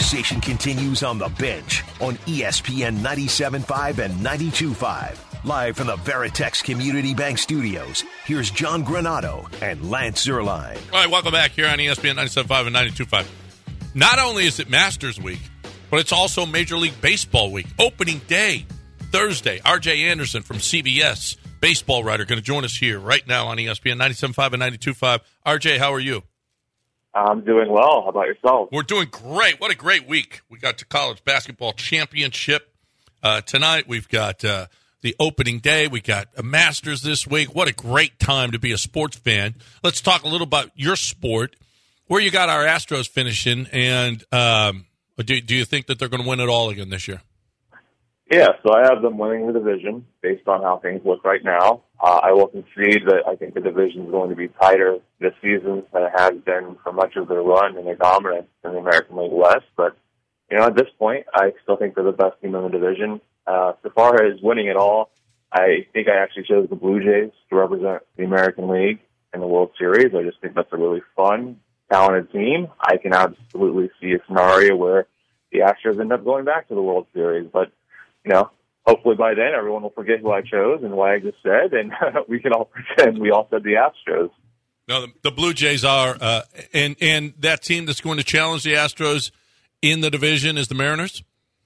conversation continues on The Bench on ESPN 97.5 and 92.5. Live from the Veritex Community Bank Studios, here's John Granato and Lance Zierlein. All right, welcome back here on ESPN 97.5 and 92.5. Not only is it Masters Week, but it's also Major League Baseball Week. Opening day, Thursday. R.J. Anderson from CBS, baseball writer, going to join us here right now on ESPN 97.5 and 92.5. R.J., how are you? I'm doing well. How about yourself? We're doing great. What a great week. We got the college basketball championship tonight. We've got the opening day. We got a Masters this week. What a great time to be a sports fan. Let's talk a little about your sport, where you got our Astros finishing, and do you think that they're going to win it all again this year? Yeah, so I have them winning the division based on how things look right now. I will concede that I think the division is going to be tighter this season than it has been for much of their run and their dominance in the American League West. But, at this point, I still think they're the best team in the division. So far as winning it all, I think I actually chose the Blue Jays to represent the American League in the World Series. I just think that's a really fun, talented team. I can absolutely see a scenario where the Astros end up going back to the World Series. But, hopefully by then everyone will forget who I chose and what I just said, and we can all pretend we all said the Astros. No, the Blue Jays are, and that team that's going to challenge the Astros in the division is the Mariners?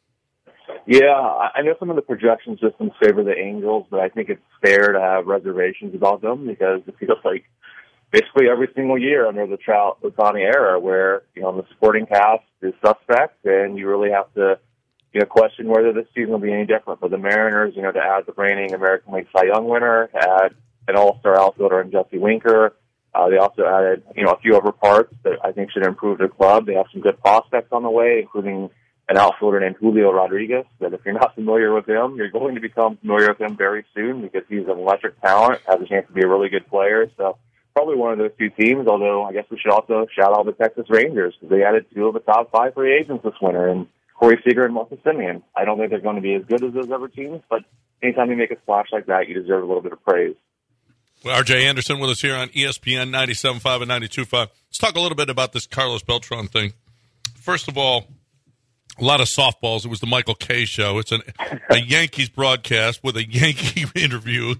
Yeah, I know some of the projection systems favor the Angels, but I think it's fair to have reservations about them because it feels like basically every single year under the Trout-Ohtani era where, the supporting cast is suspect and you really have to question whether this season will be any different. For the Mariners, to add the reigning American League Cy Young winner, add an all-star outfielder in Jesse Winker. They also added, a few other parts that I think should improve their club. They have some good prospects on the way, including an outfielder named Julio Rodriguez, that if you're not familiar with him, you're going to become familiar with him very soon because he's an electric talent, has a chance to be a really good player. So probably one of those two teams, although I guess we should also shout out the Texas Rangers because they added two of the top 5 free agents this winter, and Corey Seager and Marcus Semien. I don't think they're going to be as good as those other teams, but anytime you make a splash like that, you deserve a little bit of praise. Well, R.J. Anderson with us here on ESPN 97.5 and 92.5. Let's talk a little bit about this Carlos Beltran thing. First of all, a lot of softballs. It was the Michael Kay show. It's a Yankees broadcast with a Yankee interview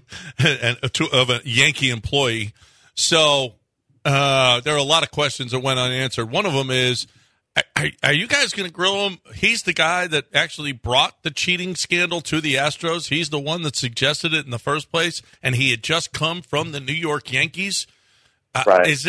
of a Yankee employee. So there are a lot of questions that went unanswered. One of them is, are you guys going to grill him? He's the guy that actually brought the cheating scandal to the Astros. He's the one that suggested it in the first place, and he had just come from the New York Yankees. Right. Is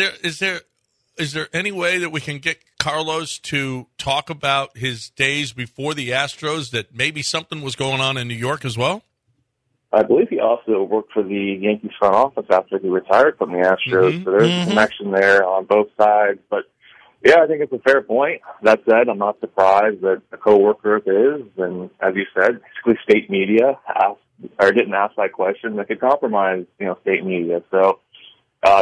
there any way that we can get Carlos to talk about his days before the Astros, that maybe something was going on in New York as well? I believe he also worked for the Yankees front office after he retired from the Astros. Mm-hmm. So there's a connection there on both sides, but yeah, I think it's a fair point. That said, I'm not surprised that a coworker of his, and as you said, basically state media didn't ask that question that could compromise, state media. So, I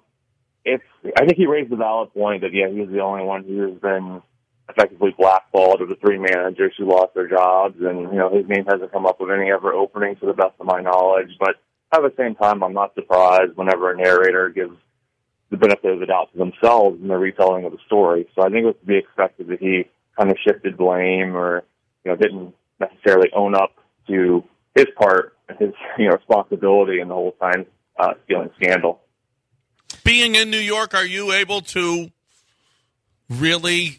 think he raised the valid point that, yeah, he's the only one who has been effectively blackballed of the 3 managers who lost their jobs, and, his name hasn't come up with any other openings to the best of my knowledge. But at the same time, I'm not surprised whenever a narrator gives the benefit of the doubt to themselves in the retelling of the story. So I think it was to be expected that he kind of shifted blame or, didn't necessarily own up to his part, his, responsibility in the whole time stealing scandal. Being in New York, are you able to really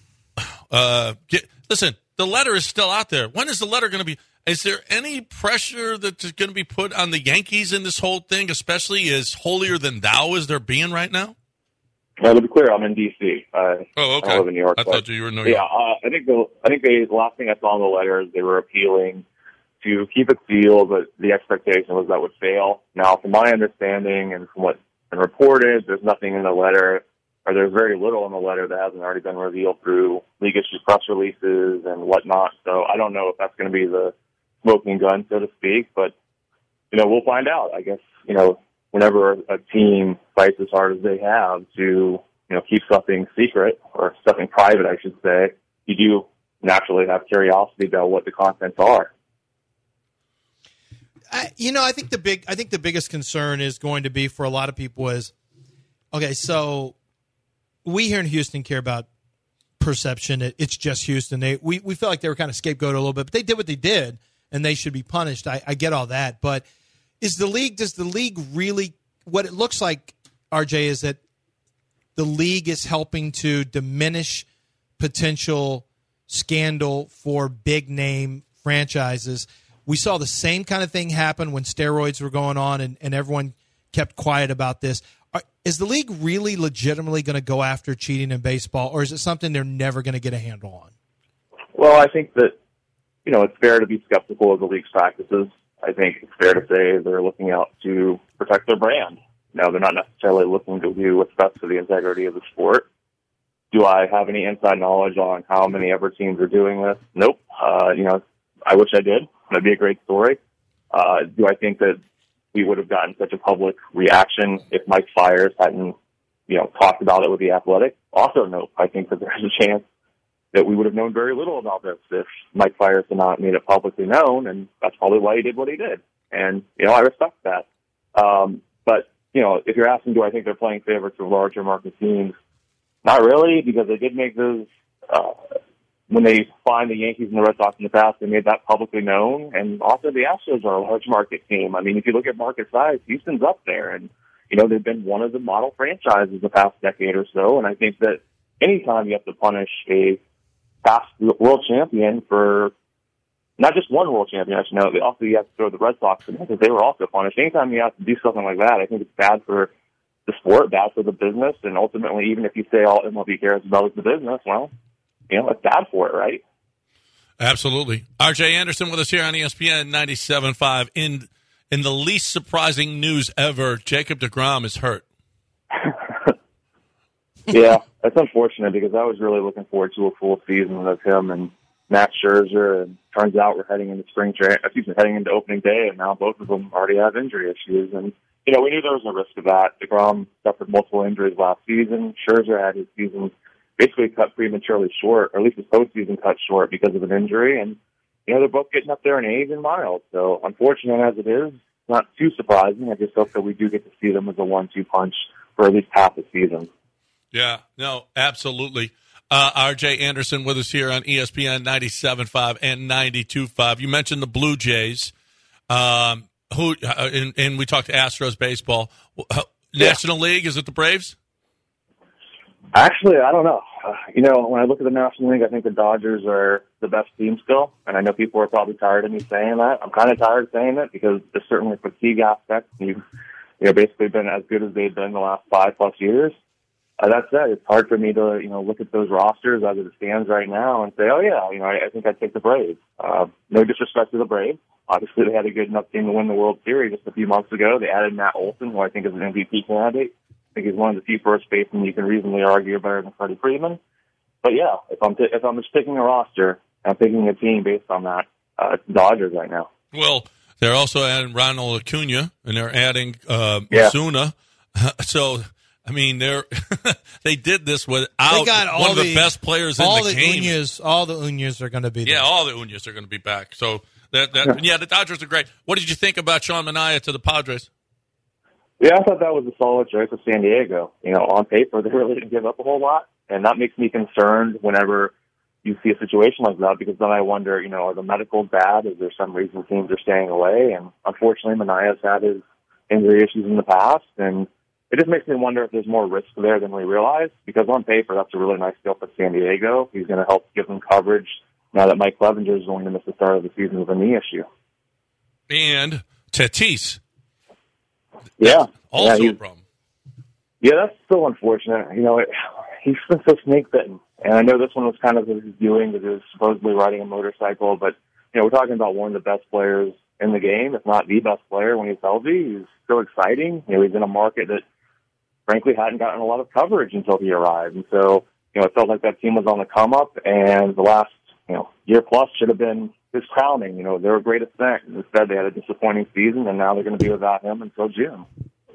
listen, the letter is still out there. When is the letter going to be? Is there any pressure that's going to be put on the Yankees in this whole thing, especially as holier than thou as they're being right now? Well, to be clear, I'm in D.C. Okay. I live in New York. I thought you were in New York. Yeah, I think the last thing I saw in the letter is they were appealing to keep it sealed, but the expectation was that would fail. Now, from my understanding and from what's been reported, there's nothing in the letter, or there's very little in the letter that hasn't already been revealed through league-issued press releases and whatnot. So I don't know if that's going to be the smoking gun, so to speak, but, we'll find out. I guess, whenever a team fights as hard as they have to, keep something secret or something private, I should say, you do naturally have curiosity about what the contents are. I think the biggest concern is going to be for a lot of people is, okay, so we here in Houston care about perception, it's just Houston. We felt like they were kind of scapegoated a little bit, but they did what they did, and they should be punished. I get all that, but does the league really? What it looks like, RJ, is that the league is helping to diminish potential scandal for big name franchises. We saw the same kind of thing happen when steroids were going on, and everyone kept quiet about this. Is the league really legitimately going to go after cheating in baseball, or is it something they're never going to get a handle on? Well, I think that, it's fair to be skeptical of the league's practices. I think it's fair to say they're looking out to protect their brand. Now, they're not necessarily looking to do what's best for the integrity of the sport. Do I have any inside knowledge on how many ever teams are doing this? Nope. I wish I did. That'd be a great story. Do I think that we would have gotten such a public reaction if Mike Fiers hadn't, talked about it with The Athletic? Also, nope. I think that there's a chance that we would have known very little about this if Mike Fiers had not made it publicly known, and that's probably why he did what he did. And, I respect that. But, if you're asking, do I think they're playing favorites of larger market teams? Not really, because they did make those, when they find the Yankees and the Red Sox in the past, they made that publicly known. And also the Astros are a large market team. I mean, if you look at market size, Houston's up there. And, they've been one of the model franchises the past decade or so. And I think that anytime you have to punish a past world champion for not just one world champion, also you have to throw the Red Sox in because they were also punished. Anytime you have to do something like that, I think it's bad for the sport, bad for the business, and ultimately, even if you say all MLB cares about is the business, well, it's bad for it, right? Absolutely. RJ Anderson with us here on ESPN 97.5. In the least surprising news ever, Jacob deGrom is hurt. Yeah, that's unfortunate because I was really looking forward to a full season of him and Max Scherzer, and turns out we're heading into heading into opening day, and now both of them already have injury issues. And, we knew there was a risk of that. DeGrom suffered multiple injuries last season. Scherzer had his season basically cut prematurely short, or at least his postseason cut short because of an injury. And, they're both getting up there in age and miles. So, unfortunate as it is, not too surprising. I just hope that we do get to see them as a 1-2 punch for at least half the season. Yeah, no, absolutely. RJ Anderson with us here on ESPN 97.5 and 92.5. You mentioned the Blue Jays, and we talked Astros baseball. National League, is it the Braves? Actually, I don't know. When I look at the National League, I think the Dodgers are the best team still, and I know people are probably tired of me saying that. I'm kind of tired of saying it because there's certainly fatigue aspect. You've basically been as good as they've been the last 5+ years. That said, it's hard for me to, look at those rosters as it stands right now and say, oh, yeah, I think I'd take the Braves. No disrespect to the Braves. Obviously, they had a good enough team to win the World Series just a few months ago. They added Matt Olson, who I think is an MVP candidate. I think he's one of the few first basemen you can reasonably argue better than Freddie Freeman. But, yeah, if I'm just picking a roster, I'm picking a team based on that. It's Dodgers right now. Well, they're also adding Ronald Acuna, and they're adding Ozuna. So – I mean, they did this without one of the best players in the game. All the Uñas are going to be there. Yeah, all the Uñas are going to be back. So, the Dodgers are great. What did you think about Sean Manaea to the Padres? Yeah, I thought that was a solid choice of San Diego. On paper, they really didn't give up a whole lot. And that makes me concerned whenever you see a situation like that because then I wonder, are the medicals bad? Is there some reason teams are staying away? And unfortunately, Manaea's had his injury issues in the past, and it just makes me wonder if there's more risk there than we realize, because on paper, that's a really nice deal for San Diego. He's going to help give them coverage now that Mike Clevenger is going to miss the start of the season with a knee issue. And Tatis. Yeah. Also a problem. Yeah, that's still unfortunate. He's been so snake-bitten. And I know this one was kind of his doing because he was supposedly riding a motorcycle, but, we're talking about one of the best players in the game, if not the best player when he's healthy. He's so exciting. He's in a market that frankly hadn't gotten a lot of coverage until he arrived. And so, it felt like that team was on the come up, and the last, year plus should have been his crowning. Their greatest thing. Instead, they had a disappointing season, and now they're going to be without him until June.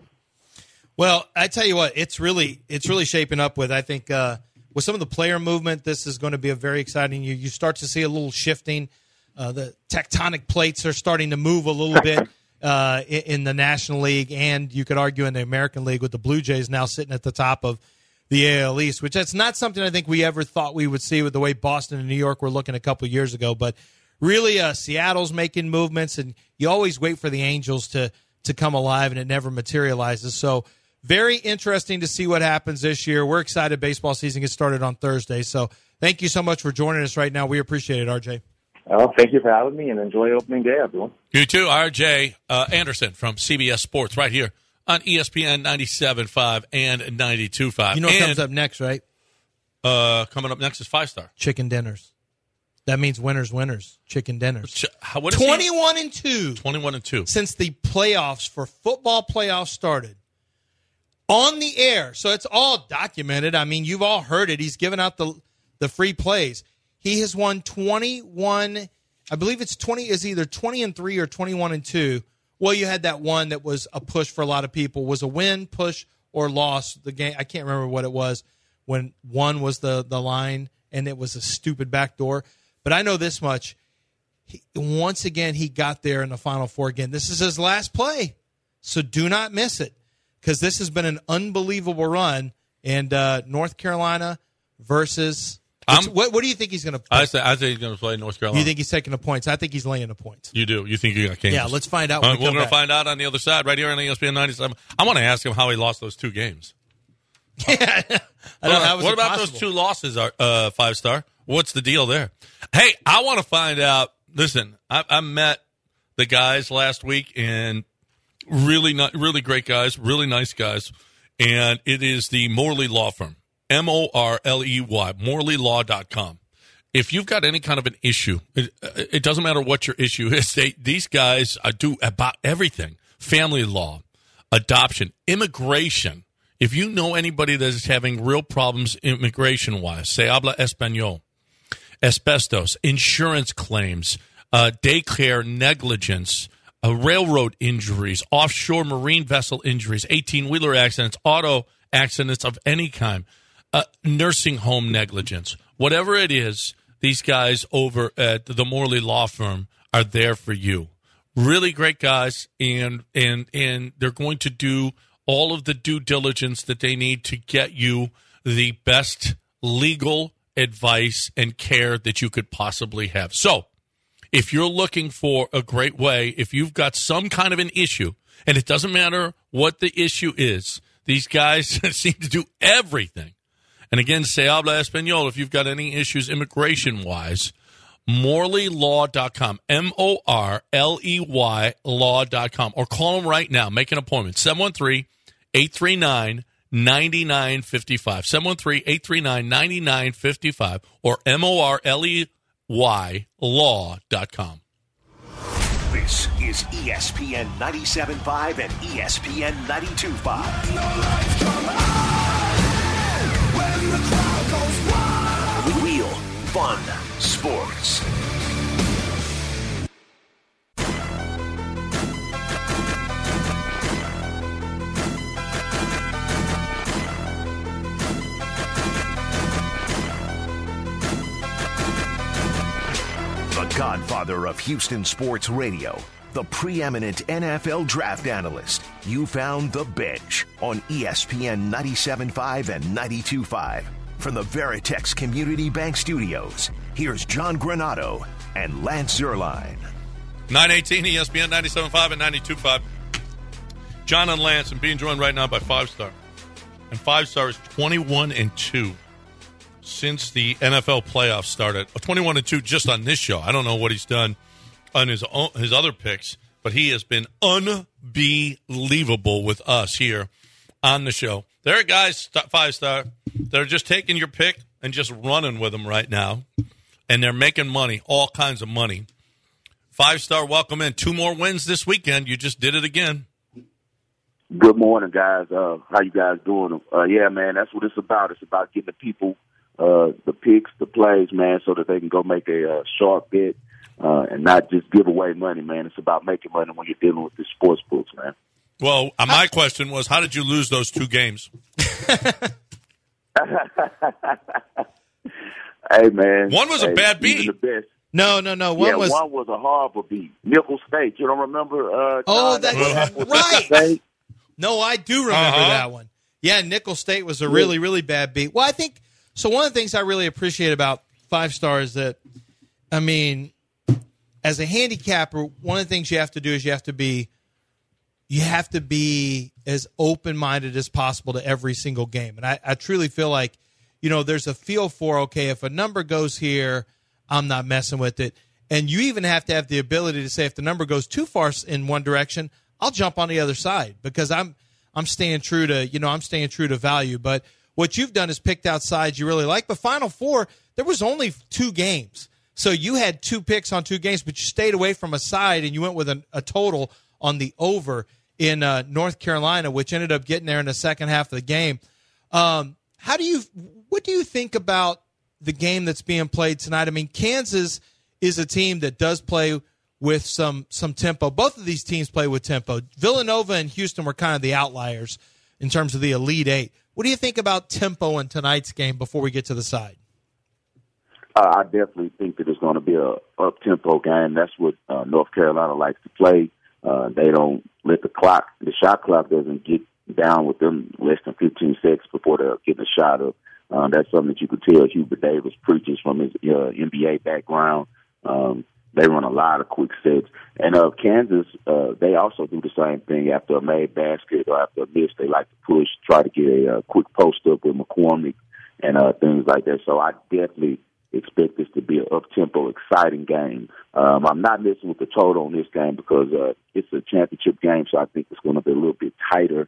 Well, I tell you what, it's really shaping up with, I think, with some of the player movement, this is going to be a very exciting year. You start to see a little shifting. The tectonic plates are starting to move a little bit in the National League, and you could argue in the American League with the Blue Jays now sitting at the top of the AL East, which that's not something I think we ever thought we would see with the way Boston and New York were looking a couple of years ago. But really, Seattle's making movements, and you always wait for the Angels to come alive, and it never materializes. So very interesting to see what happens this year. We're excited. Baseball season gets started on Thursday. So thank you so much for joining us right now. We appreciate it, RJ. Oh, thank you for having me, and enjoy opening day, everyone. You too, RJ Anderson from CBS Sports right here on ESPN 97.5 and 92.5. You know what comes up next, right? Coming up next is 5-Star. Chicken dinners. That means winners, chicken dinners. What is 21-2. 21-2. Since the playoffs for football playoffs started. On the air. So it's all documented. I mean, you've all heard it. He's given out the free plays. He has won 21, I believe it's 20, is either 20-3 or 21-2. Well, you had that one that was a push for a lot of people, was a win, push, or loss. The game, I can't remember what it was when one was the line and it was a stupid backdoor. But I know this much. Once again, he got there in the Final Four again. This is his last play, so do not miss it because this has been an unbelievable run. And North Carolina versus what do you think he's going to play? I think he's going to play North Carolina. You think he's taking the points? I think he's laying the points. You do? You think you got Kansas? Yeah, let's find out. We're going to find out on the other side right here on ESPN 97. I want to ask him how he lost those 2 games. Yeah, what about those 2 losses, 5-Star? What's the deal there? Hey, I want to find out. Listen, I met the guys last week, and really great guys, really nice guys, and it is the Morley Law Firm, Morley, morleylaw.com. If you've got any kind of an issue, it doesn't matter what your issue is. These guys do about everything: family law, adoption, immigration. If you know anybody that is having real problems immigration-wise, se habla español, asbestos, insurance claims, daycare negligence, railroad injuries, offshore marine vessel injuries, 18-wheeler accidents, auto accidents of any kind, nursing home negligence, whatever it is, these guys over at the Morley Law Firm are there for you. Really great guys, and they're going to do all of the due diligence that they need to get you the best legal advice and care that you could possibly have. So, if you're looking for a great way, if you've got some kind of an issue, and it doesn't matter what the issue is, these guys seem to do everything. And again, se habla español, if you've got any issues immigration-wise, morleylaw.com, Morley law.com, or call them right now. Make an appointment, 713-839-9955, 713-839-9955, or morleylaw.com. This is ESPN 97.5 and ESPN 92.5. Real fun sports. The godfather of Houston sports radio, the preeminent NFL draft analyst. You found The Bench on ESPN 97.5 and 92.5. From the Veritex Community Bank Studios, here's John Granado and Lance Zierlein. 918 ESPN 97.5 and 92.5. John and Lance, and being joined right now by 5-Star. And 5-Star is 21-2 since the NFL playoffs started. 21-2 just on this show. I don't know what he's done on his other picks, but he has been unbelievable with us here on the show. There are guys, 5-Star, that are just taking your pick and just running with them right now, and they're making money, all kinds of money. 5-Star, welcome in. 2 more wins this weekend. You just did it again. Good morning, guys. How you guys doing? Yeah, man, that's what it's about. It's about getting the people the picks, the plays, man, so that they can go make a sharp bet and not just give away money, man. It's about making money when you're dealing with the sports books, man. Well, my question was, how did you lose those 2 games? Hey, man. One was a bad beat. The best. No. One was a horrible beat. Nickel State. You don't remember? That's right. No, I do remember that one. Yeah, Nickel State was a really, really bad beat. Well, I think so. One of the things I really appreciate about 5 Star is that, I mean, as a handicapper, one of the things you have to do is you have to be as open-minded as possible to every single game. And I truly feel like, there's a feel for, okay, if a number goes here, I'm not messing with it. And you even have to have the ability to say, if the number goes too far in one direction, I'll jump on the other side because I'm staying true to value. But what you've done is picked out sides you really like. But Final Four, there was only 2 games. So you had 2 picks on 2 games, but you stayed away from a side and you went with a total on the over in North Carolina, which ended up getting there in the second half of the game. What do you think about the game that's being played tonight? I mean, Kansas is a team that does play with some tempo. Both of these teams play with tempo. Villanova and Houston were kind of the outliers in terms of the Elite Eight. What do you think about tempo in tonight's game before we get to the side? I definitely think that it's going to be a up-tempo game. That's what North Carolina likes to play. They don't let the shot clock doesn't get down with them less than 15 seconds before they're getting a shot up. That's something that you could tell Hubert Davis preaches from his NBA background. They run a lot of quick sets. And Kansas, they also do the same thing after a made basket or after a miss. They like to push, try to get a quick post up with McCormick and things like that. So I definitely expect this to be an up-tempo, exciting game. I'm not messing with the total on this game because it's a championship game, so I think it's going to be a little bit tighter.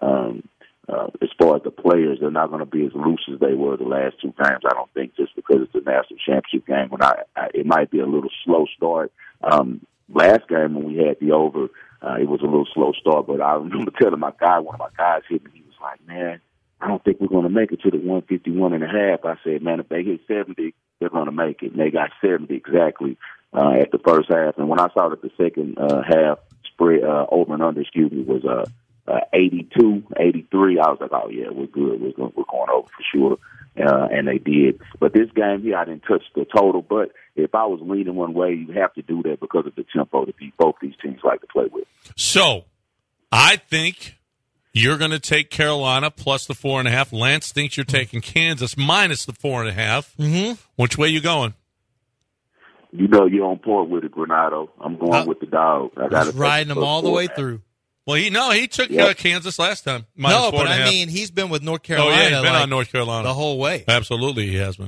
As far as the players, they're not going to be as loose as they were the last 2 games, I don't think, just because it's a national championship game. It might be a little slow start. Last game when we had the over, it was a little slow start, but I remember telling one of my guys hit me, he was like, man, I don't think we're going to make it to the 151.5. I said, man, if they hit 70, they're going to make it. And they got 70 exactly at the first half. And when I saw that the second half spread, over and under, was 82, 83, I was like, oh, yeah, we're good. We're going over for sure. And they did. But this game here, I didn't touch the total. But if I was leaning one way, you have to do that because of the tempo that both these teams like to play with. So I think you're going to take Carolina plus the 4.5. Lance thinks you're taking Kansas minus the 4.5. Mm-hmm. Which way you going? You know you're on point with it, Granado. I'm going with the dog. I got riding them all the way through. Well, he took Kansas last time. No, but I mean, he's been with North Carolina. Oh, yeah, he's been on North Carolina the whole way. Absolutely, he has been.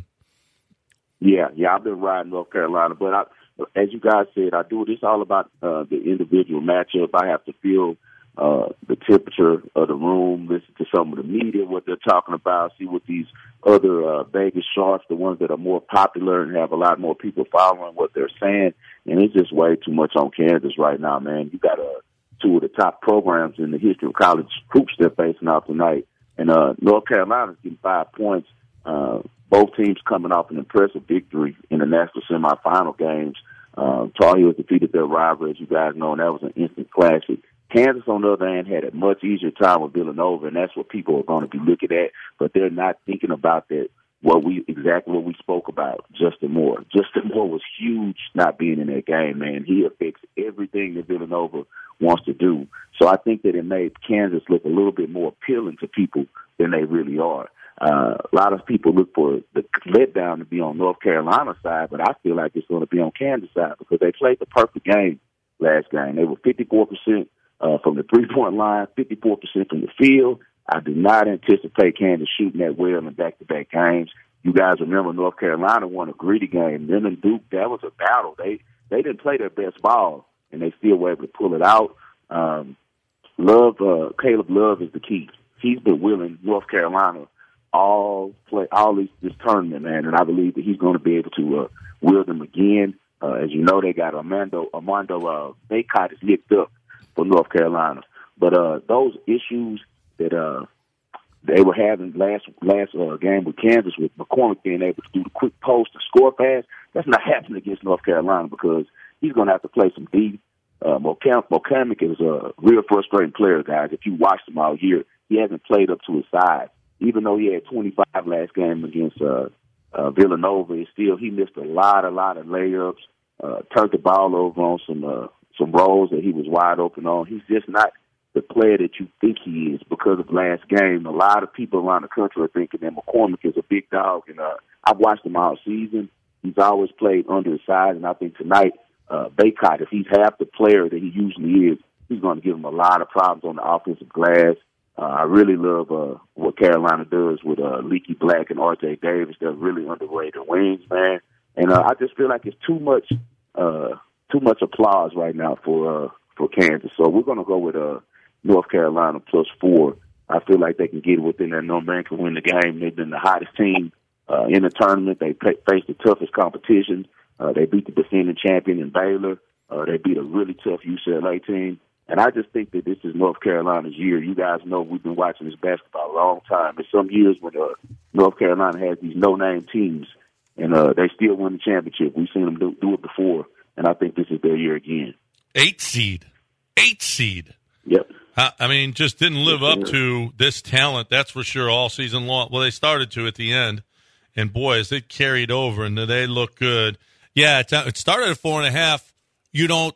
Yeah, I've been riding North Carolina. But as you guys said, I do this all about the individual matchup. I have to feel the temperature of the room, listen to some of the media, what they're talking about, see what these other Vegas sharps, the ones that are more popular and have a lot more people following what they're saying. And it's just way too much on Kansas right now, man. You got 2 of the top programs in the history of college hoops they're facing out tonight. And North Carolina's getting 5 points. Both teams coming off an impressive victory in the national semifinal games. Tar Heels defeated their rival, as you guys know, and that was an instant classic. Kansas, on the other hand, had a much easier time with Villanova, and that's what people are going to be looking at. But they're not thinking about that. Exactly what we spoke about, Justin Moore. Justin Moore was huge not being in that game, man. He affects everything that Villanova wants to do. So I think that it made Kansas look a little bit more appealing to people than they really are. A lot of people look for the letdown to be on North Carolina's side, but I feel like it's going to be on Kansas' side because they played the perfect game last game. They were 54% from the three-point line, 54% from the field. I do not anticipate Kansas shooting that well in back-to-back games. You guys remember North Carolina won a gritty game. Them and Duke, that was a battle. They didn't play their best ball, and they still were able to pull it out. Caleb Love is the key. He's been willing North Carolina this tournament, man, and I believe that he's going to be able to will them again. As you know, they got Armando Bacot is nicked up for North Carolina. But those issues that they were having last game with Kansas, with McCormick being able to do the quick post and score fast, that's not happening against North Carolina because he's going to have to play some D. McCormick is a real frustrating player, guys. If you watched him all year, he hasn't played up to his size. Even though he had 25 last game against Villanova, he missed a lot of layups, turned the ball over on some rolls that he was wide open on. He's just not the player that you think he is because of last game. A lot of people around the country are thinking that McCormick is a big dog, and I've watched him all season. He's always played under his size, and I think tonight, Baycott, if he's half the player that he usually is, he's going to give him a lot of problems on the offensive glass. I really love what Carolina does with Leaky Black and R.J. Davis. They're really underrated wings, man. And I just feel like it's too much applause right now for Kansas. So we're going to go with North Carolina +4. I feel like they can get within that number and can win the game. They've been the hottest team in the tournament. They faced the toughest competition. They beat the defending champion in Baylor. They beat a really tough UCLA team. And I just think that this is North Carolina's year. You guys know we've been watching this basketball a long time. There's some years when North Carolina has these no-name teams, and they still win the championship. We've seen them do it before, and I think this is their year again. 8 seed. Yep. I mean, just didn't live up to this talent, that's for sure, all season long. Well, they started to at the end, and boy, as it carried over, and they look good. Yeah, it started at 4.5. You don't.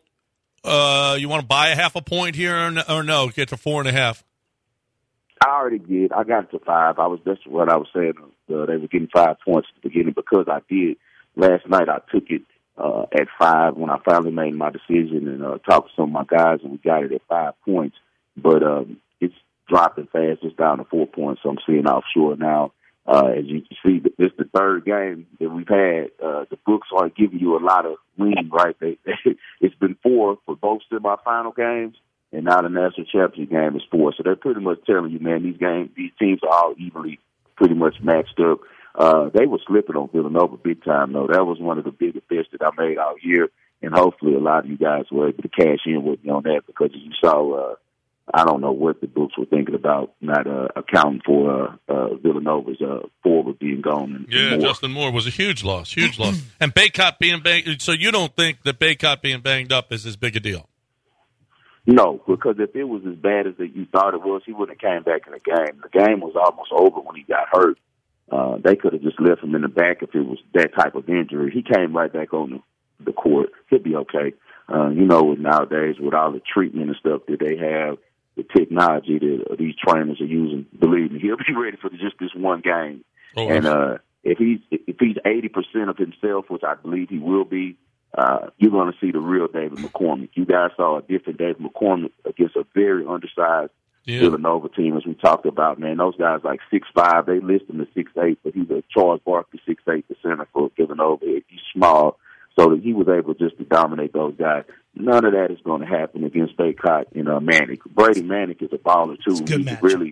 You want to buy a half a point here or no? Get to 4.5. I already did. I got it to 5. That's what I was saying. They were getting 5 points at the beginning because I did. Last night I took it at 5 when I finally made my decision and talked to some of my guys, and we got it at 5 points. But it's dropping fast. It's down to 4 points, so I'm seeing offshore now. As you can see, this is the third game that we've had. The books aren't giving you a lot of lean, right? It's been 4 for both semifinal games, and now the national championship game is 4. So they're pretty much telling you, man, these teams are all evenly pretty much matched up. They were slipping on Villanova big time, though. That was one of the biggest bets that I made all year, and hopefully a lot of you guys were able to cash in with me on that because you saw I don't know what the books were thinking about not accounting for Villanova's forward being gone. Yeah, Justin Moore was a huge loss. And Baycott being banged. So you don't think that Baycott being banged up is as big a deal? No, because if it was as bad as you thought it was, he wouldn't have came back in the game. The game was almost over when he got hurt. They could have just left him in the back if it was that type of injury. He came right back on the court. He'll be okay. Nowadays with all the treatment and stuff that they have, the technology that these trainers are using, believe me, he'll be ready for just this one game. Oh, and if he's 80% of himself, which I believe he will be, you're going to see the real David McCormick. You guys saw a different David McCormick against a very undersized Villanova team, as we talked about. Man, those guys like 6'5", they list him as 6'8", but he's a Charles Barkley 6'8" center for Villanova. He's small, so that he was able just to dominate those guys. None of that is going to happen against Baycott and Manick. Brady Manick is a baller too. He's really,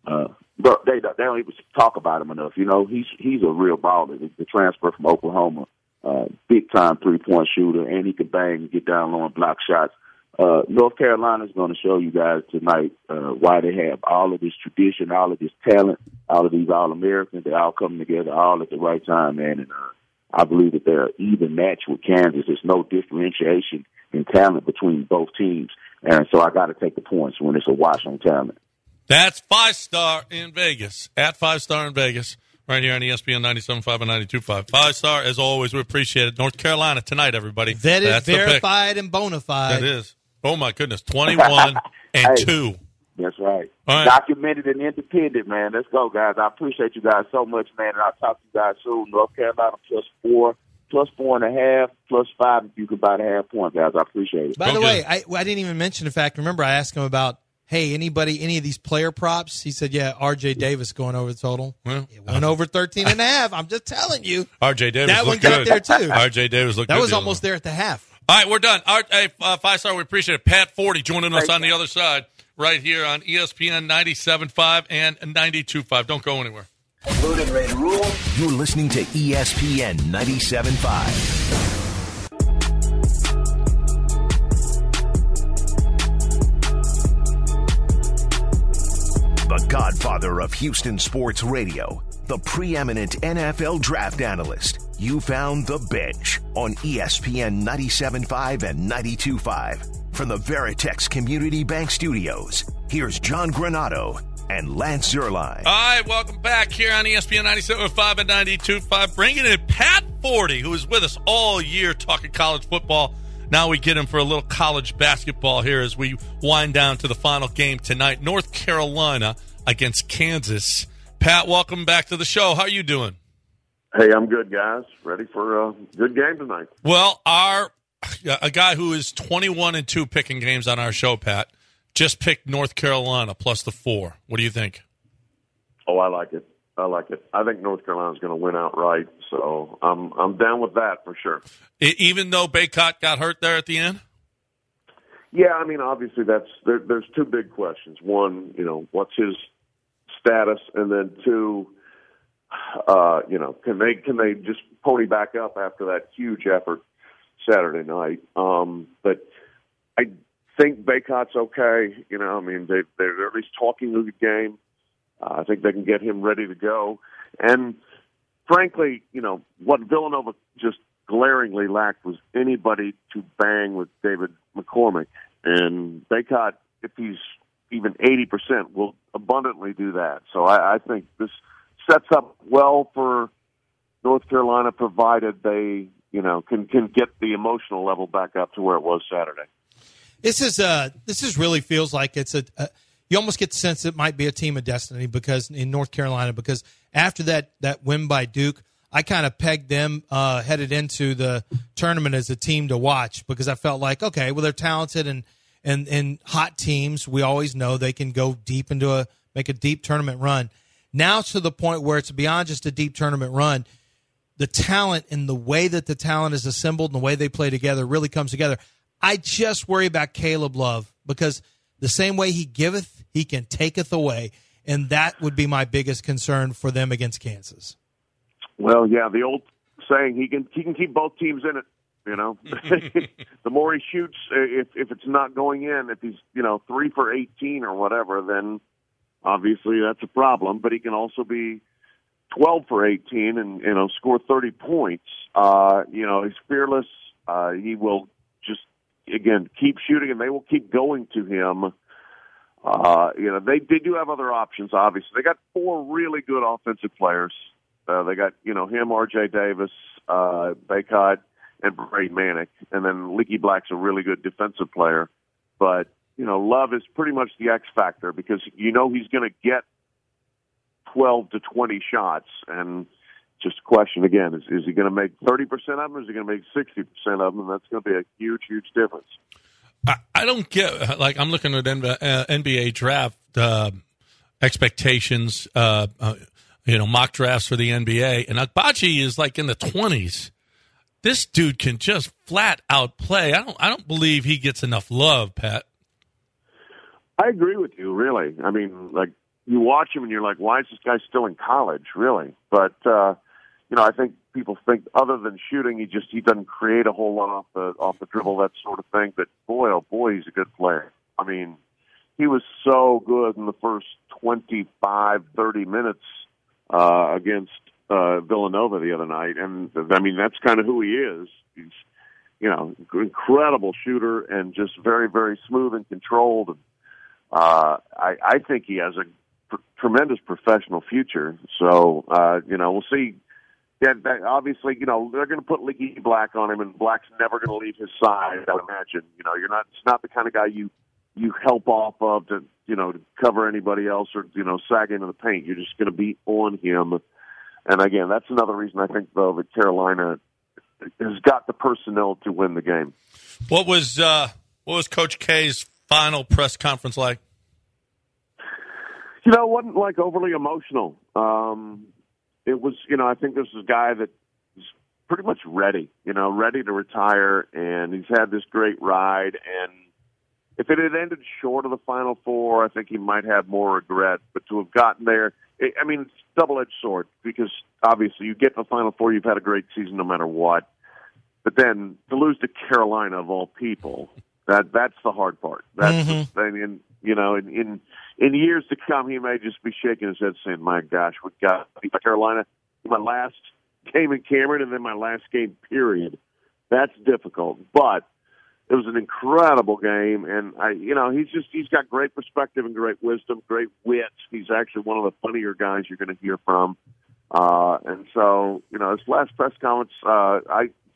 but they don't even talk about him enough. You know, he's a real baller. The transfer from Oklahoma, big time 3-point shooter, and he can bang and get down low and block shots. North Carolina is going to show you guys tonight why they have all of this tradition, all of this talent, all of these All-Americans. They're all coming together all at the right time, man. And I believe that they're an even match with Kansas. There's no differentiation in talent between both teams. And so I got to take the points when it's a wash on talent. That's 5-Star in Vegas, at 5-Star in Vegas, right here on ESPN 97.5 and 92.5. 5-Star, as always, we appreciate it. North Carolina tonight, everybody. That's verified and bona fide. That is. Oh, my goodness, 21 and 2. That's right. Documented and independent, man. Let's go, guys. I appreciate you guys so much, man, and I'll talk to you guys soon. North Carolina +4, +4.5, +5 if you can buy the half point, guys. I appreciate it. By the way, I didn't even mention the fact. Remember, I asked him about, hey, any of these player props? He said, yeah, R.J. Davis going over the total. Well, it went over 13.5. I'm just telling you. R.J. Davis that looked one good. got there, too. R.J. Davis looked good. That was almost there at the half. All right, we're done. Hey, 5-Star, we appreciate it. Pat Forty joining us on the other side right here on ESPN 97.5 and 92.5. Don't go anywhere. Loaded, ready to roll. You're listening to ESPN 97.5. The godfather of Houston sports radio, the preeminent NFL draft analyst. You found The Bench on ESPN 97.5 and 92.5. From the Veritex Community Bank Studios, here's John Granato and Lance Zierlein. All right, welcome back here on ESPN 97.5 and 92.5. Bringing in Pat Forty, who is with us all year talking college football. Now we get him for a little college basketball here as we wind down to the final game tonight. North Carolina against Kansas. Pat, welcome back to the show. How are you doing? Hey, I'm good, guys. Ready for a good game tonight. Well, a guy who is 21-2 picking games on our show, Pat, just picked North Carolina plus the 4. What do you think? Oh, I like it. I think North Carolina's going to win outright, so I'm down with that for sure. Even though Baycott got hurt there at the end? Yeah, I mean, obviously there's two big questions. One, what's his status, and then two, can they just pony back up after that huge effort Saturday night? But I think Baycott's okay. They're at least talking a good game. I think they can get him ready to go. And frankly, what Villanova just glaringly lacked was anybody to bang with David McCormick. And Baycott, if he's even 80%, will abundantly do that. So I think this sets up well for North Carolina, provided they, can get the emotional level back up to where it was Saturday. This is really feels like it's you almost get the sense it might be a team of destiny because in North Carolina, because after that win by Duke, I kind of pegged them headed into the tournament as a team to watch because I felt like, okay, well, they're talented and hot teams. We always know they can go deep into make a deep tournament run. Now to the point where it's beyond just a deep tournament run, the talent and the way that the talent is assembled and the way they play together really comes together. I just worry about Caleb Love because the same way he giveth, he can taketh away, and that would be my biggest concern for them against Kansas. Well, yeah, the old saying, he can keep both teams in it. The more he shoots, if it's not going in, if he's 3 for 18 or whatever, then obviously that's a problem. But he can also be 12 for 18 and score 30 points. He's fearless. He will just again keep shooting, and they will keep going to him. They do have other options. Obviously, they got 4 really good offensive players. They got him, R.J. Davis, Baycott, and Brady Manick, and then Leaky Black's a really good defensive player. But Love is pretty much the X factor because he's going to get 12 to 20 shots, and just a question again: is he going to make 30% of them, or is he going to make 60% of them? And that's going to be a huge, huge difference. I don't get I'm looking at NBA draft expectations, mock drafts for the NBA, and Agbaji is in the 20s. This dude can just flat out play. I don't believe he gets enough love, Pat. I agree with you, really. I mean, you watch him and you're like, why is this guy still in college, really? But I think people think other than shooting, he doesn't create a whole lot off the dribble, that sort of thing. But boy, oh boy, he's a good player. I mean, he was so good in the first 25, 30 minutes against Villanova the other night. And I mean, that's kind of who he is. He's, incredible shooter and just very, very smooth and controlled. And, I think he has a tremendous professional future. So, we'll see. Yeah, obviously, they're going to put Leaky Black on him, and Black's never going to leave his side, I would imagine. It's not the kind of guy you help off of to cover anybody else or, sag into the paint. You're just going to be on him. And again, that's another reason I think, though, that Carolina has got the personnel to win the game. What was Coach K's final press conference like? It wasn't overly emotional. It was, I think this is a guy that is pretty much ready to retire, and he's had this great ride. And if it had ended short of the Final Four, I think he might have more regret. But to have gotten there, it's a double-edged sword because obviously you get to the Final Four, you've had a great season no matter what. But then to lose to Carolina of all people, that's the hard part. That's the thing. And, in years to come, he may just be shaking his head saying, my gosh, we got to beat Carolina in my last game in Cameron and then my last game, period. That's difficult. But it was an incredible game. And, he's got great perspective and great wisdom, great wit. He's actually one of the funnier guys you're going to hear from. And so, his last press conference,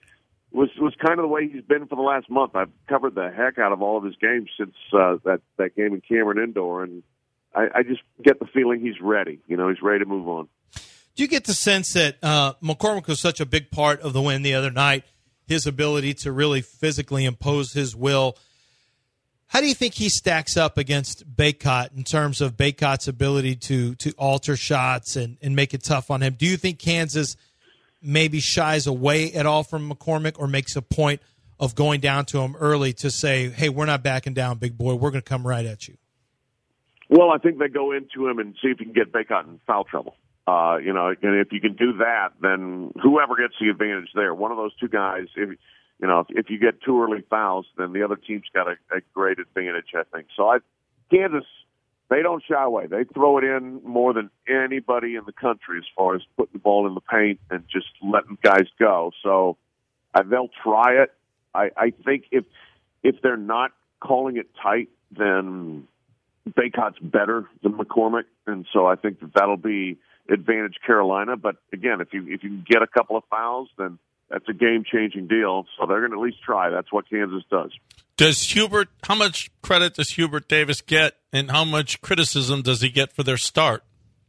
was kind of the way he's been for the last month. I've covered the heck out of all of his games since that game in Cameron Indoor, and I just get the feeling he's ready. He's ready to move on. Do you get the sense that McCormick was such a big part of the win the other night, his ability to really physically impose his will? How do you think he stacks up against Bacot in terms of Bacot's ability to alter shots and make it tough on him? Do you think Kansas maybe shies away at all from McCormick or makes a point of going down to him early to say, hey, we're not backing down, big boy. We're going to come right at you? Well, I think they go into him and see if you can get Bacot in foul trouble. And if you can do that, then whoever gets the advantage there, one of those two guys, if you get too early fouls, then the other team's got a great advantage, I think. So Kansas, they don't shy away. They throw it in more than anybody in the country as far as putting the ball in the paint and just letting guys go. So they'll try it. I think if they're not calling it tight, then Bacot's better than McCormick, and so I think that'll be advantage Carolina. But again, if you can get a couple of fouls, then that's a game-changing deal. So they're going to at least try. That's what Kansas does. How much credit does Hubert Davis get, and how much criticism does he get for their start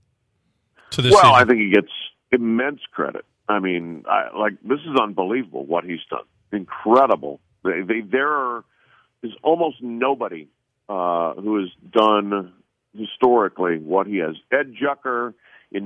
to this season? I think he gets immense credit. I mean, this is unbelievable what he's done. Incredible. There is almost nobody who has done historically what he has. Ed Jucker in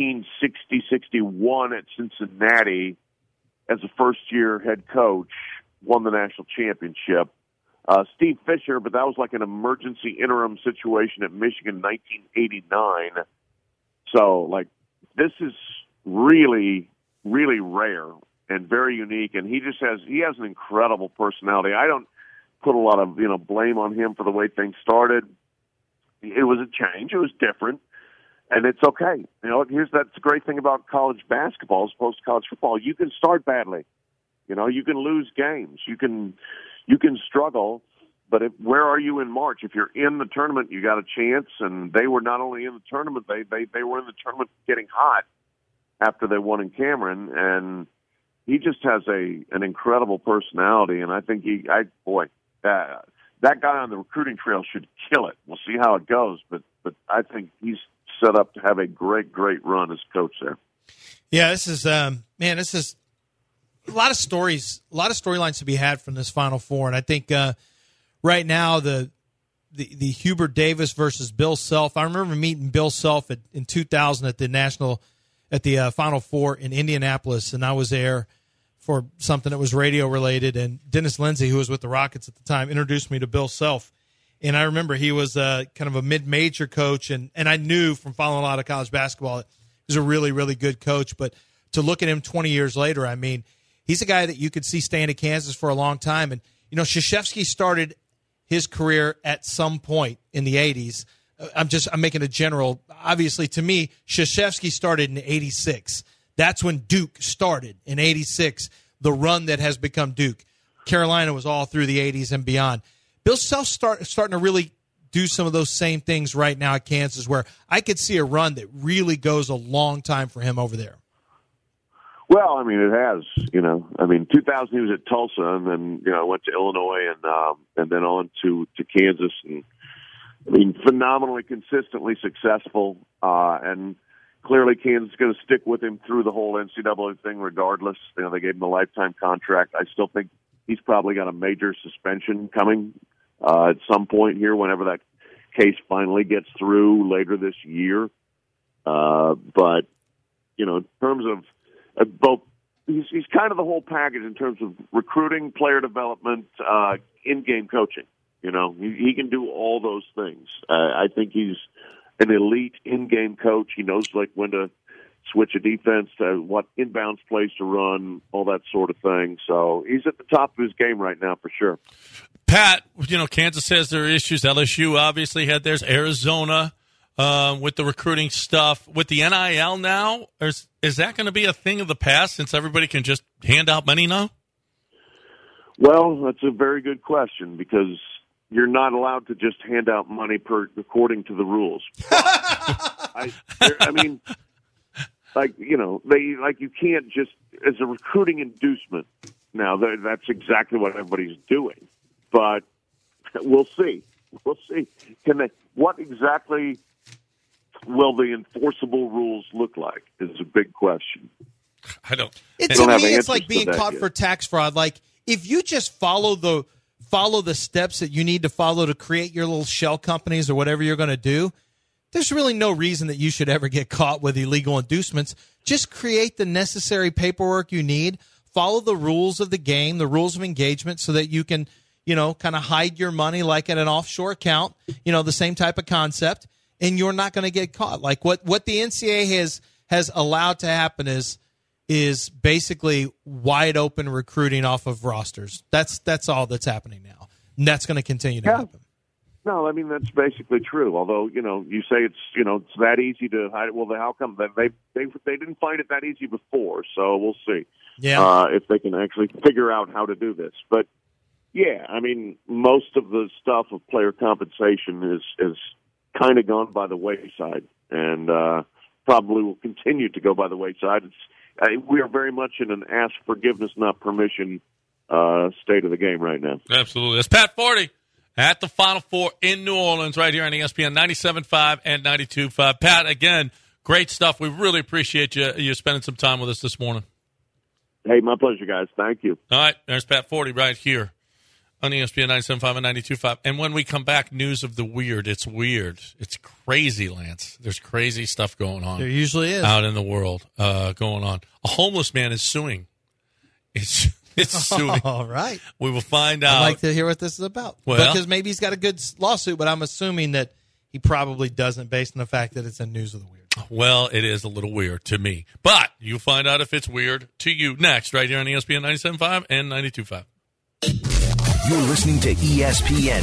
1960-61 at Cincinnati as a first-year head coach won the national championship. Steve Fisher, but that was like an emergency interim situation at Michigan in 1989. So, this is really, really rare and very unique, and he has an incredible personality. I don't put a lot of blame on him for the way things started. It was a change. It was different, and it's okay. That's the great thing about college basketball as opposed to college football. You can start badly. You can lose games. You can struggle. But where are you in March? If you're in the tournament, you got a chance. And they were not only in the tournament, they were in the tournament getting hot after they won in Cameron. And he just has an incredible personality. And I think that guy on the recruiting trail should kill it. We'll see how it goes. But I think he's set up to have a great, great run as coach there. Yeah, this is a lot of storylines to be had from this Final Four. And I think right now the Hubert Davis versus Bill Self. I remember meeting Bill Self in 2000 at the Final Four in Indianapolis, and I was there for something that was radio related. And Dennis Lindsay, who was with the Rockets at the time, introduced me to Bill Self. And I remember he was kind of a mid-major coach, and I knew from following a lot of college basketball that he was a really, really good coach. But to look at him 20 years later, I mean, he's a guy that you could see staying at Kansas for a long time. And, Krzyzewski started his career at some point in the 80s. I'm making a general. Obviously, to me, Krzyzewski started in 86. That's when Duke started in 86, the run that has become Duke. Carolina was all through the 80s and beyond. Bill Self starting to really do some of those same things right now at Kansas, where I could see a run that really goes a long time for him over there. Well, I mean, it has, 2000 he was at Tulsa, and then, went to Illinois and then on to Kansas. And, phenomenally consistently successful. And clearly Kansas is going to stick with him through the whole NCAA thing regardless. They gave him a lifetime contract. I still think he's probably got a major suspension coming at some point here whenever that case finally gets through later this year. But, in terms of both, he's kind of the whole package in terms of recruiting, player development, in-game coaching. He can do all those things. I think he's an elite in-game coach. He knows when to switch a defense, to what inbounds plays to run, all that sort of thing. So he's at the top of his game right now for sure. Pat, Kansas has their issues. LSU obviously had theirs. Arizona with the recruiting stuff. With the NIL now, is that going to be a thing of the past since everybody can just hand out money now? Well, that's a very good question because you're not allowed to just hand out money according to the rules. you can't just, as a recruiting inducement, Now, that's exactly what everybody's doing. But we'll see. We'll see. What exactly will the enforceable rules look like is a big question. I don't. To me, it's like being caught for tax fraud. Like, if you just follow the steps that you need to follow to create your little shell companies or whatever you're going to do, there's really no reason that you should ever get caught with illegal inducements. Just create the necessary paperwork you need, follow the rules of the game, the rules of engagement, so that you can, kind of hide your money like at an offshore account, the same type of concept, and you're not going to get caught. Like what the NCAA has allowed to happen is basically wide open recruiting off of rosters. That's all that's happening now. And that's going to continue to happen. No, I mean, that's basically true. Although, you say it's that easy to hide it. Well, how come they didn't find it that easy before? So we'll see. Yeah. If they can actually figure out how to do this. But yeah, I mean, most of the stuff of player compensation is kind of gone by the wayside, and probably will continue to go by the wayside. We are very much in an ask forgiveness, not permission state of the game right now. Absolutely. It's Pat Forty at the Final Four in New Orleans right here on ESPN 97.5 and 92.5. Pat, again, great stuff. We really appreciate you spending some time with us this morning. Hey, my pleasure, guys. Thank you. All right. There's Pat Forty right here on ESPN 97.5 and 92.5. And when we come back, news of the weird. It's weird. It's crazy, Lance. There's crazy stuff going on. There usually is. Out in the world going on. A homeless man is suing. It's suing. All right. We will find out. I'd like to hear what this is about. Well, because maybe he's got a good lawsuit, but I'm assuming that he probably doesn't based on the fact that it's in News of the Weird. Well, it is a little weird to me. But you'll find out if it's weird to you next right here on ESPN 97.5 and 92.5. You're listening to ESPN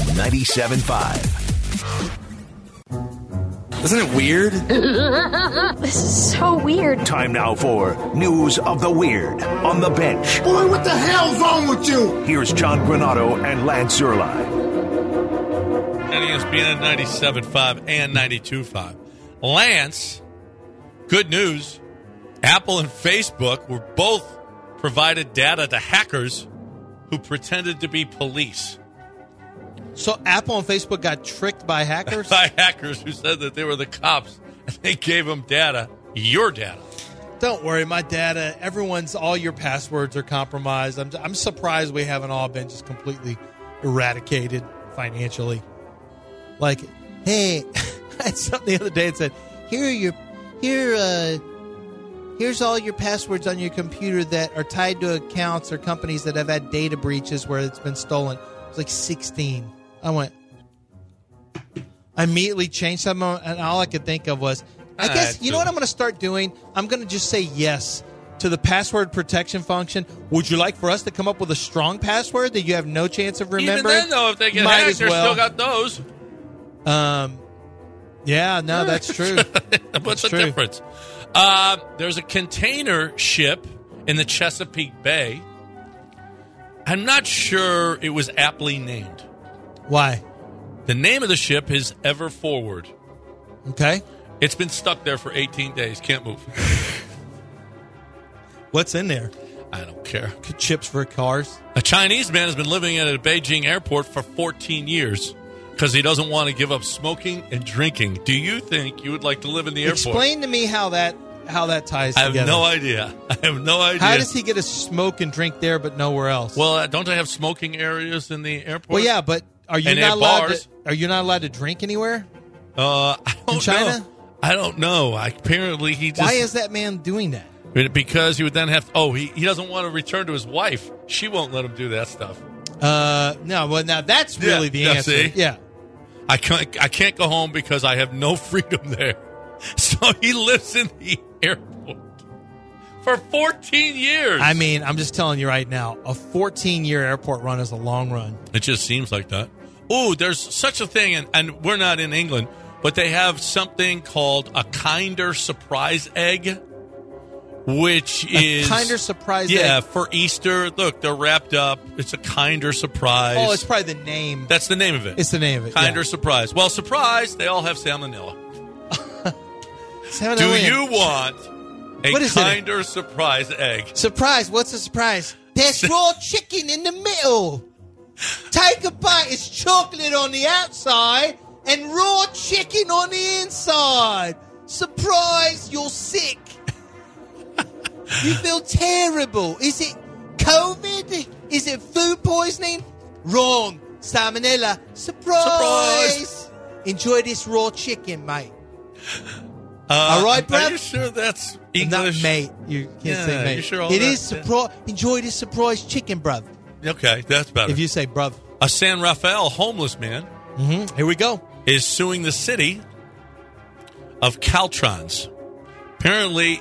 97.5. Isn't it weird? This is so weird. Time now for News of the Weird on the Bench. Boy, what the hell's wrong with you? Here's John Granado and Lance Zerline. On ESPN 97.5 and 92.5. Lance, good news. Apple and Facebook were both provided data to hackers who pretended to be police. So Apple and Facebook got tricked by hackers? By hackers who said that they were the cops, and they gave them data, your data. Don't worry, my data, all your passwords are compromised. I'm surprised we haven't all been just completely eradicated financially. Like, hey, I had something the other day that said, here's all your passwords on your computer that are tied to accounts or companies that have had data breaches where it's been stolen. It was like 16. I immediately changed them, and all I could think of was, I guess, you know what I'm going to start doing? I'm going to just say yes to the password protection function. Would you like for us to come up with a strong password that you have no chance of remembering? Even then, though, if they get hacked, they're still got those. Yeah, no, that's true. What's the difference? There's a container ship in the Chesapeake Bay. I'm not sure it was aptly named. Why? The name of the ship is Ever Forward. Okay. It's been stuck there for 18 days. Can't move. What's in there? I don't care. Chips for cars? A Chinese man has been living at a Beijing airport for 14 years because he doesn't want to give up smoking and drinking. Do you think you would like to live in the airport? Explain to me how that ties together. I have no idea. How does he get to smoke and drink there but nowhere else? Well, don't they have smoking areas in the airport? Well, yeah, but are you not allowed to drink anywhere? I don't in China? know. I don't know. Apparently, he just... Why is that man doing that? Because he would then have... he doesn't want to return to his wife. She won't let him do that stuff. No, well, now that's really the answer. See? Yeah. I can't go home because I have no freedom there. So he lives in the airport for 14 years. I mean, I'm just telling you right now, a 14-year airport run is a long run. It just seems like that. Oh, there's such a thing, and we're not in England, but they have something called a Kinder Surprise egg, which is... A Kinder Surprise egg? Yeah, for Easter. Look, they're wrapped up. It's a Kinder Surprise. Oh, it's probably the name. That's the name of it. It's the name of it, Kinder Surprise. Well, surprise, they all have salmonella. Salmonella. Do you want a Kinder Surprise egg? Surprise? What's a surprise? There's raw chicken in the middle. Take a bite. It's chocolate on the outside and raw chicken on the inside. Surprise, you're sick. You feel terrible. Is it COVID? Is it food poisoning? Wrong. Salmonella. Surprise. Enjoy this raw chicken, mate. All right, bro? Are you sure that's English? Not mate. You can't say mate. You sure all it that? is surprise. Enjoy this surprise chicken, bruv. Okay, that's better. If you say bruv. A San Rafael homeless man Here we go. is suing the city of Caltrans. Apparently,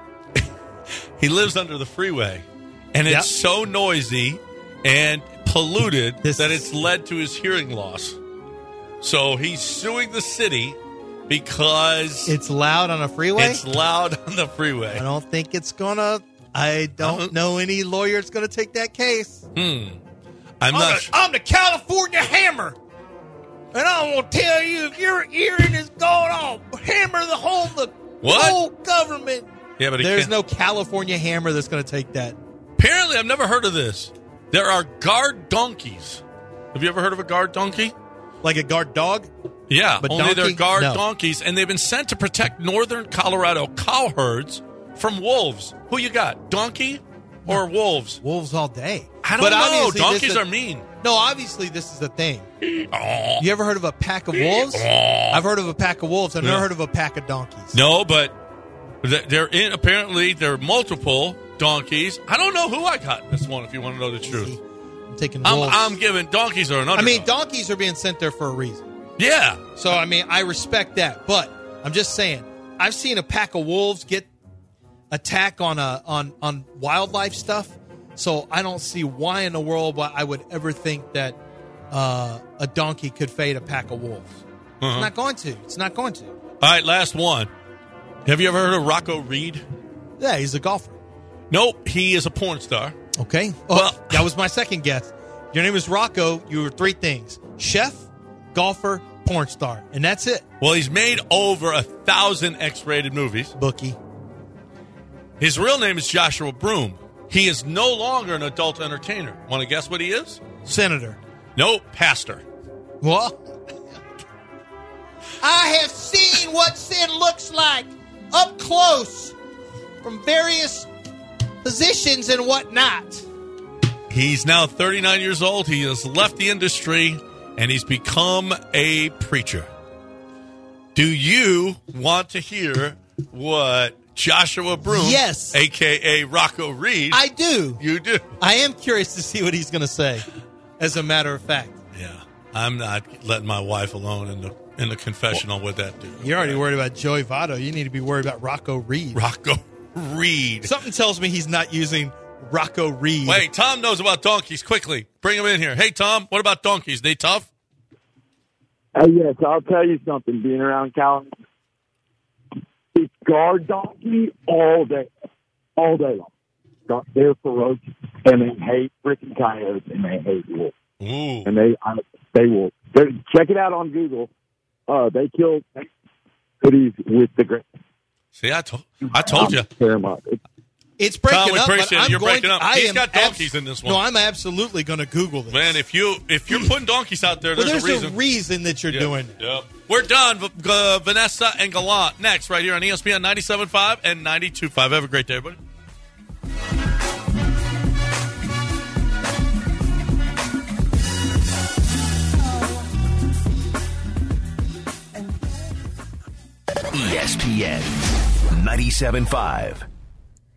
he lives under the freeway, and it's so noisy and polluted that it's led to his hearing loss. So he's suing the city because it's loud on a freeway? It's loud on the freeway. I don't think it's going to. I don't know any lawyer that's going to take that case. I'm the California Hammer. And I'm going to tell you, if your hearing is going on, hammer the whole government. Yeah, but there's no California Hammer that's going to take that. Apparently, I've never heard of this. There are guard donkeys. Have you ever heard of a guard donkey? Like a guard dog? Yeah, but only they're guard No. donkeys, and they've been sent to protect northern Colorado cow herds from wolves. Who you got, donkey or wolves? Wolves all day. I don't know. Donkeys are mean. No, obviously this is the thing. You ever heard of a pack of wolves? I've heard of a pack of wolves. I've never heard of a pack of donkeys. No, but apparently there are multiple donkeys. I don't know who I got in this one, if you want to know the truth. I'm taking wolves. I'm giving donkeys are an underdog. I mean, donkeys are being sent there for a reason. Yeah. So, I mean, I respect that. But I'm just saying, I've seen a pack of wolves get attack on wildlife stuff. So I don't see why in the world I would ever think that a donkey could fade a pack of wolves. It's not going to. It's not going to. All right, last one. Have you ever heard of Rocco Reed? Yeah, he's a golfer. Nope, he is a porn star. Okay. Well, that was my second guess. Your name is Rocco. You were three things: chef, golfer, porn star, and that's it. Well, he's made over 1,000 X-rated movies. Bookie. His real name is Joshua Broom. He is no longer an adult entertainer. Want to guess what he is? Senator. No, pastor. What? I have seen what sin looks like up close from various positions and whatnot. He's now 39 years old. He has left the industry, and he's become a preacher. Do you want to hear what Joshua Broom, yes, a.k.a. Rocco Reed. I do. You do. I am curious to see what he's going to say, as a matter of fact. Yeah. I'm not letting my wife alone in the confessional with that dude. You're already worried about Joey Votto. You need to be worried about Rocco Reed. Rocco Reed. Something tells me he's not using Rocco Reed. Wait, Tom knows about donkeys. Quickly, bring him in here. Hey, Tom, what about donkeys? They tough? Yes, I'll tell you something. Being around California, it's guard donkey all day long. They're ferocious, and they hate freaking coyotes, and they hate wolves. Ooh. And they will. Check it out on Google. They kill hoodies with the grass. See, I told you. It's breaking Tom, up. You're breaking up. He's got donkeys in this one. No, I'm absolutely going to Google this. Man, if you're putting donkeys out there, there's a reason that you're doing it. Yep. We're done. Vanessa and Gallant next right here on ESPN 97.5 and 92.5. Have a great day, everybody. ESPN 97.5.